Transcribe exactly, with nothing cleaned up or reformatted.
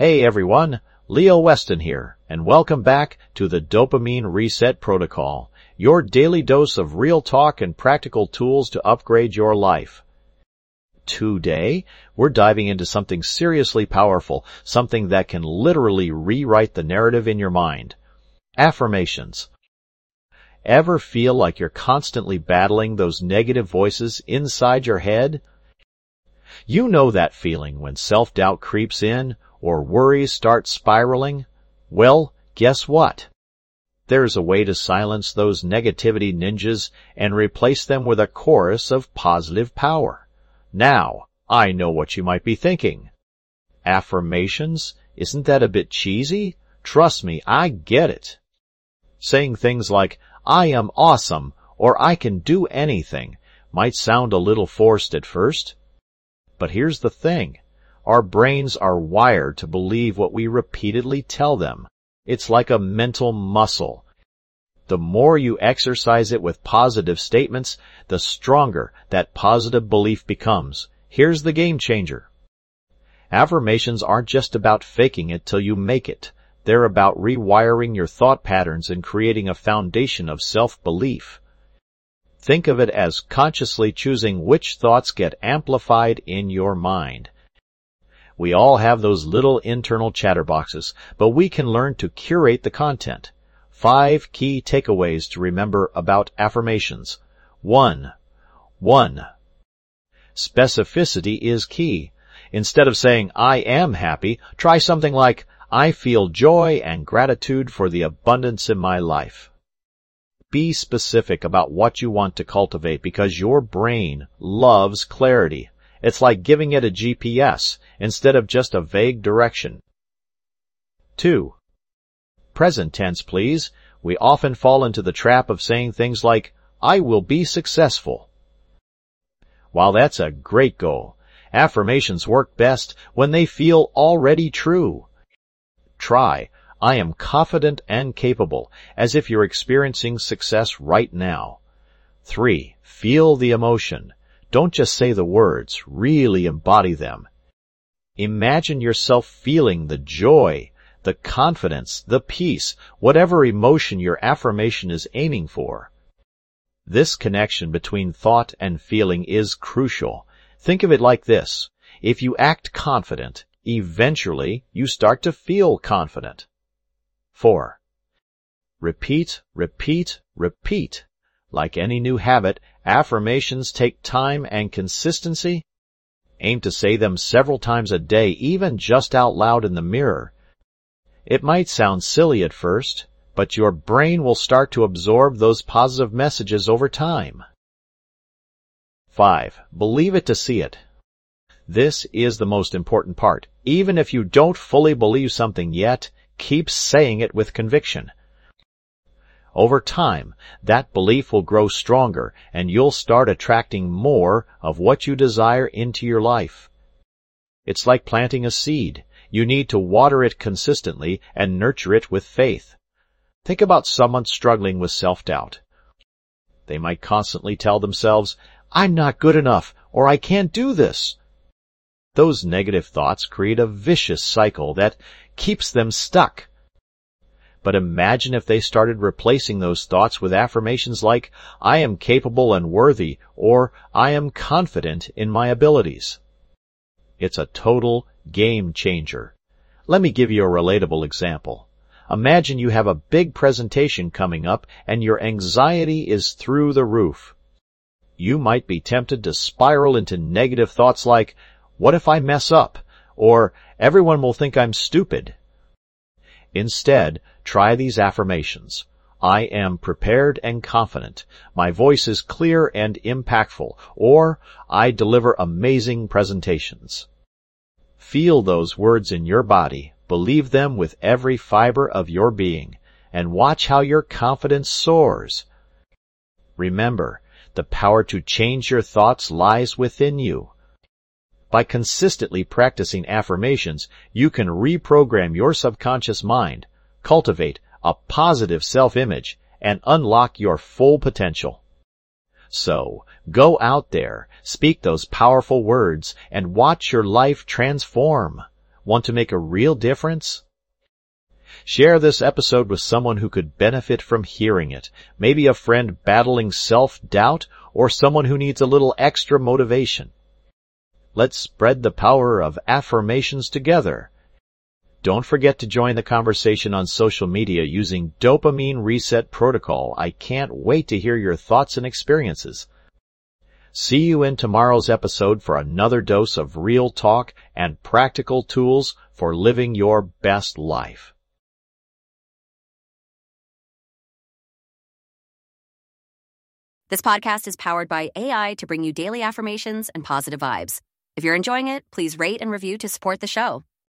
Hey everyone, Leo Weston here, and welcome back to the Dopamine Reset Protocol, your daily dose of real talk and practical tools to upgrade your life. Today, we're diving into something seriously powerful, something that can literally rewrite the narrative in your mind. Affirmations. Ever feel like you're constantly battling those negative voices inside your head? You know that feeling when self-doubt creeps in or worries start spiraling? Well, guess what? There's a way to silence those negativity ninjas and replace them with a chorus of positive power. Now, I know what you might be thinking. Affirmations? Isn't that a bit cheesy? Trust me, I get it. Saying things like, I am awesome, or I can do anything, might sound a little forced at first. But here's the thing. Our brains are wired to believe what we repeatedly tell them. It's like a mental muscle. The more you exercise it with positive statements, the stronger that positive belief becomes. Here's the game changer. Affirmations aren't just about faking it till you make it. They're about rewiring your thought patterns and creating a foundation of self-belief. Think of it as consciously choosing which thoughts get amplified in your mind. We all have those little internal chatterboxes, but we can learn to curate the content. Five key takeaways to remember about affirmations. One. One. Specificity is key. Instead of saying, I am happy, try something like, I feel joy and gratitude for the abundance in my life. Be specific about what you want to cultivate because your brain loves clarity. It's like giving it a G P S instead of just a vague direction. Two. Present tense, please. We often fall into the trap of saying things like, I will be successful. While that's a great goal, affirmations work best when they feel already true. Try, I am confident and capable, as if you're experiencing success right now. Three. Feel the emotion. Don't just say the words, really embody them. Imagine yourself feeling the joy, the confidence, the peace, whatever emotion your affirmation is aiming for. This connection between thought and feeling is crucial. Think of it like this. If you act confident, eventually you start to feel confident. Four. Repeat, repeat, repeat. Like any new habit, affirmations take time and consistency. Aim to say them several times a day, even just out loud in the mirror. It might sound silly at first, but your brain will start to absorb those positive messages over time. Five. Believe it to see it. This is the most important part. Even if you don't fully believe something yet, keep saying it with conviction. Over time, that belief will grow stronger, and you'll start attracting more of what you desire into your life. It's like planting a seed. You need to water it consistently and nurture it with faith. Think about someone struggling with self-doubt. They might constantly tell themselves, I'm not good enough, or I can't do this. Those negative thoughts create a vicious cycle that keeps them stuck. But imagine if they started replacing those thoughts with affirmations like, I am capable and worthy, or I am confident in my abilities. It's a total game changer. Let me give you a relatable example. Imagine you have a big presentation coming up and your anxiety is through the roof. You might be tempted to spiral into negative thoughts like, what if I mess up? Or, everyone will think I'm stupid. Instead, try these affirmations. I am prepared and confident. My voice is clear and impactful. Or, I deliver amazing presentations. Feel those words in your body. Believe them with every fiber of your being. And watch how your confidence soars. Remember, the power to change your thoughts lies within you. By consistently practicing affirmations, you can reprogram your subconscious mind, cultivate a positive self-image, and unlock your full potential. So, go out there, speak those powerful words, and watch your life transform. Want to make a real difference? Share this episode with someone who could benefit from hearing it. Maybe a friend battling self-doubt or someone who needs a little extra motivation. Let's spread the power of affirmations together. Don't forget to join the conversation on social media using Dopamine Reset Protocol. I can't wait to hear your thoughts and experiences. See you in tomorrow's episode for another dose of real talk and practical tools for living your best life. This podcast is powered by A I to bring you daily affirmations and positive vibes. If you're enjoying it, please rate and review to support the show.